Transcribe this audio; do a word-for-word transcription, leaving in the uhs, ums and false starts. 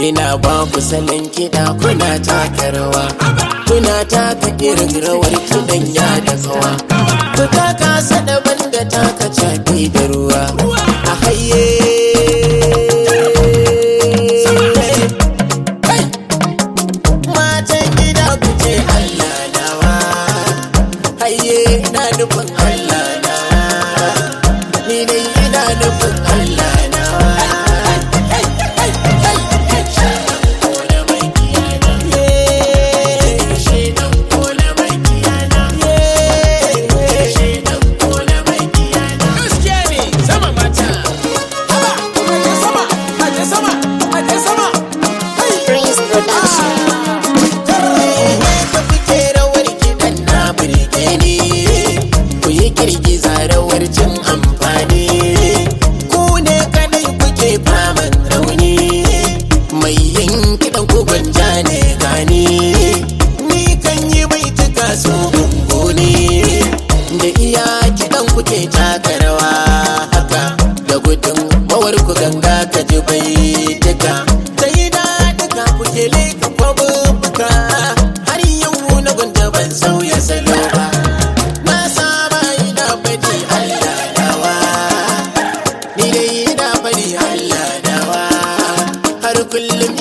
ina ba ku salon kiɗa kuna taka rawa, kuna taka irin rawar kiɗan ya da kawa. Ku taka sada banda taka caɓi da ruwa a haye. Matan gida ku ce Allah nawa, haye ina nufin Allah nawa, ni dai ina nufin Allah nawa. Kuke taka rawa haka da gudun mawar ku ganga ka ji bai duka sai da duka kuke leka kwabubuka har yau na gwanda ban sauya salo ba na saba ina fadi Allah dawa ni dai ina fadi Allah dawa har kullum